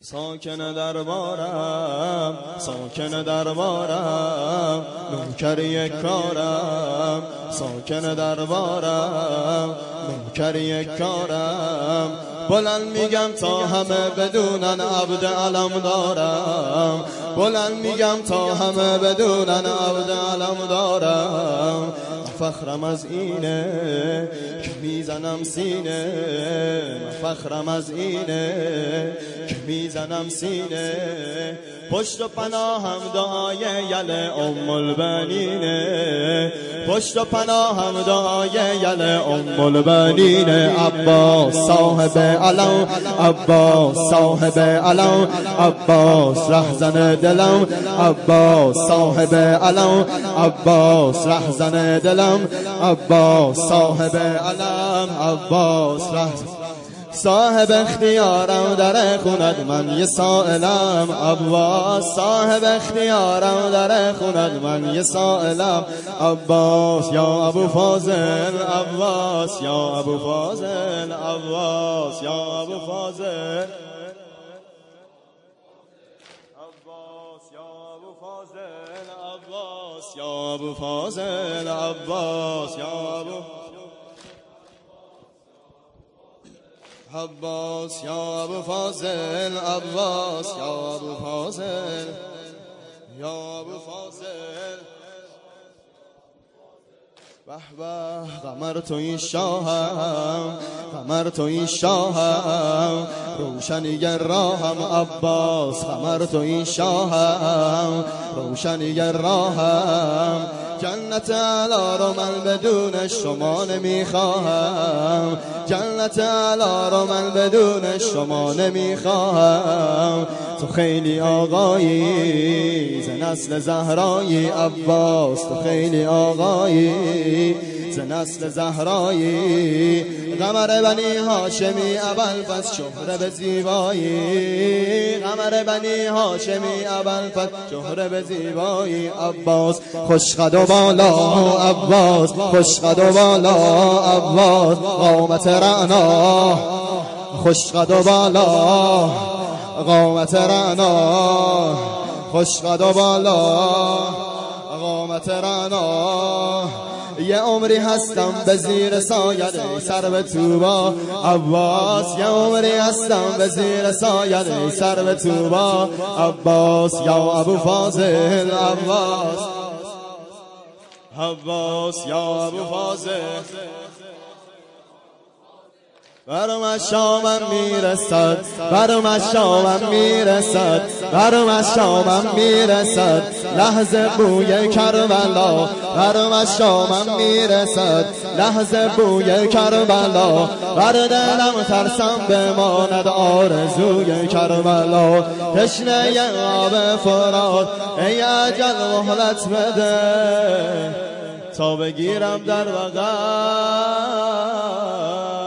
ساکن دربارم، ساکن دربارم، نوکر یک کارم. ساکن دربارم، نوکر یک کارم. بلند میگم تا همه بدونن عبد علم دارم. بلند میگم تا همه بدونن عبد علم دارم. فخرم از اینه که میزنم سینه، فخرم از اینه که میزنم سینه. پشت و پناهم دعای یل ام البنینه، پشت و پناهم دعای یل ام البنینه. عباس صاحب علم، عباس صاحب علم، عباس رهزن دلم، عباس صاحب علم، عباس رهزن دلم، عباس صاحب علم، عباس رهزن. صاحب اختیارم در خوند من یه سائلم، عباس صاحب اختیارم در خوند من یه سائلم. عباس یا ابو فاضل، عباس یا ابو فاضل، عباس یا ابو فاضل، عباس یا ابو فاضل، عباس یا ابو فاضل، عباس یا ابو عباس یا ابو فاضل، عباس یا ابو فاضل، یا ابو فاضل. به به قمر توی شاهم، قمر توی شاهم، روشنیگر راهم. عباس قمر توی شاهم، روشنیگر راهم. جنت اعلی رو من بدون شما نمیخواهم، جنت اعلی رو من بدون شما نمیخواهم. تو خیلی آقایی ز نسل زهرایی، عباس تو خیلی آقایی ز نسل زهرایی. قمر بنی هاشمی ابوالفضل شهره به زیبایی، قمر بنی هاشمی ابوالفضل شهره به زیبایی. عباس خوشقد و بالا، عباس خوشقد و بالا، عباس قامت رعنا، خوشقد و بالا قامت رعنا، خوشقد و بالا قامت رعنا. یه عمری هستم به زیر سایه سر به توبا، عباس یه عمری هستم به زیر سایه سر به توبا. عباس یا ابو فاضل، عباس، عباس یا ابو فاضل. برم شامم میرسد، برم شامم میرسد، برم شامم میرسد لحظه بوی کربلا. برم شامم میرسد لحظه بوی کربلا. بر دلم ترسم بماند آرزوی کربلا. تشنه آب فرات ای اجل مهلت بده تا بگیرم در بغل.